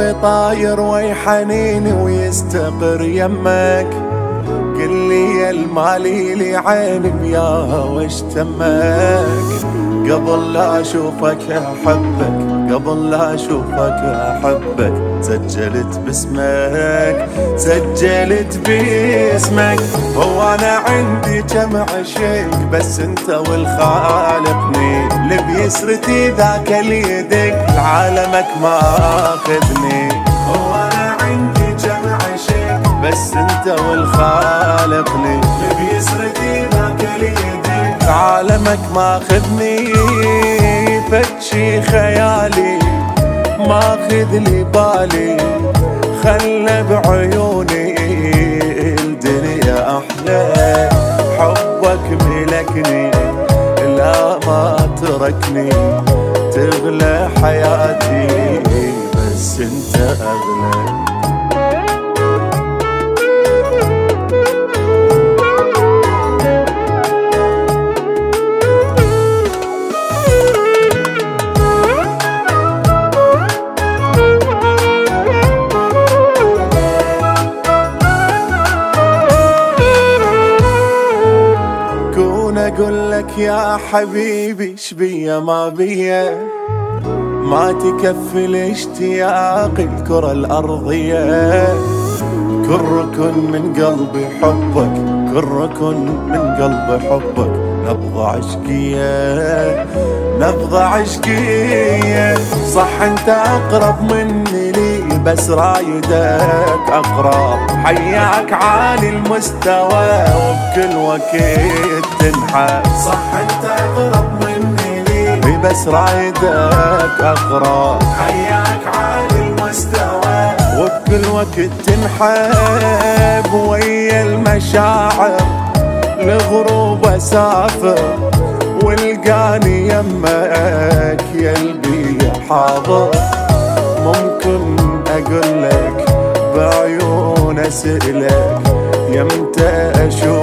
قلبي طاير وي حنيني ويستقر يمك. قل لي يا المالي لي عيني بياها وش تمك. قبل لا اشوفك احبك، قبل لا اشوفك احبك، سجلت باسمك، سجلت باسمك. هو انا عندي جمع شيق بس انت والخالقني، اللي بيسرتي ذاك اليدك لعالمك ما اخذني. هو انا عندي جمع شيق بس انت والخالقني، اللي بيسرتي ذاك اليدك عالمك ما خذني. فتشي خيالي ماخذ لي بالي، خلى بعيوني الدنيا احلى. حبك ملكني لا ما تركني، تغلى حياتي بس انت اغلى. اقول لك يا حبيبي شبيه ما بيه، ما تكفي الاشتياق الكرة الارضية. كل ركن من قلبي حبك، كل ركن من قلبي حبك، نبضة عشقية، نبضة عشقية. صح انت اقرب مني لي بس رايدك اقرب، حياك عالي المستوى وبكل وقت تنحب. صح انت اقرب مني لي بس رايدك اقرب، حياك عالي المستوى وبكل وقت تنحب. ويا المشاعر لغروب اسافر، والقاني يمك يا قلبي حاضر. ممكن اقول لك بعيون اسألك يمتى اشوف